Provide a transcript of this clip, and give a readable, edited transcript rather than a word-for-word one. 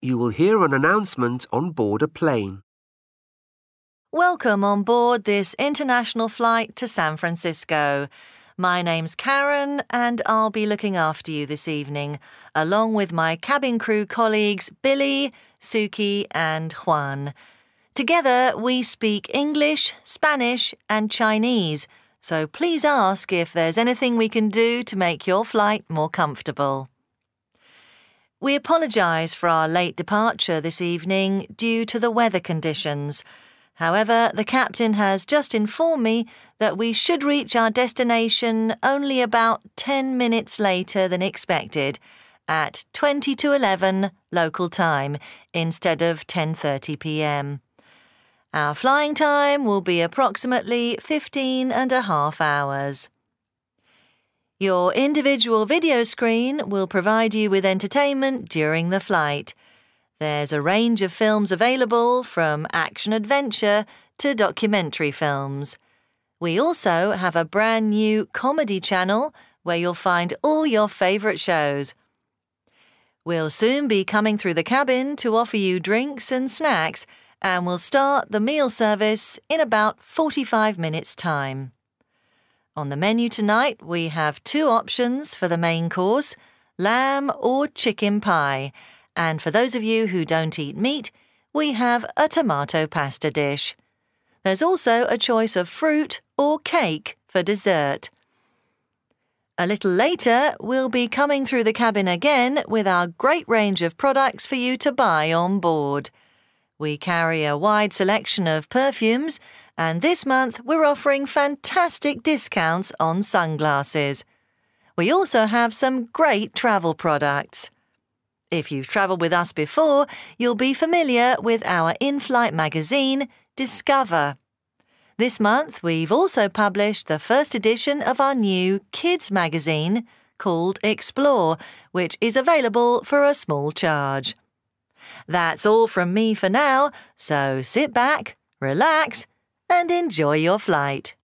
You will hear an announcement on board a plane. Welcome on board this international flight to San Francisco. My name's Karen and I'll be looking after you this evening, along with my cabin crew colleagues Billy, Suki and Juan. Together we speak English, Spanish and Chinese, so please ask if there's anything we can do to make your flight more comfortable. We apologise for our late departure this evening due to the weather conditions. However, the captain has just informed me that we should reach our destination only about 10 minutes later than expected, at 20 to 11 local time instead of 10:30 p.m. Our flying time will be approximately 15.5 hours. Your individual video screen will provide you with entertainment during the flight. There's a range of films available from action-adventure to documentary films. We also have a brand new comedy channel where you'll find all your favourite shows. We'll soon be coming through the cabin to offer you drinks and snacks, and we'll start the meal service in about 45 minutes' time. On the menu tonight, we have 2 options for the main course, lamb or chicken pie. And for those of you who don't eat meat, we have a tomato pasta dish. There's also a choice of fruit or cake for dessert. A little later, we'll be coming through the cabin again with our great range of products for you to buy on board. We carry a wide selection of perfumes, and this month we're offering fantastic discounts on sunglasses. We also have some great travel products. If you've travelled with us before, you'll be familiar with our in-flight magazine, Discover. This month, we've also published the first edition of our new kids magazine called Explore, which is available for a small charge. That's all from me for now, so sit back, relax, and enjoy your flight.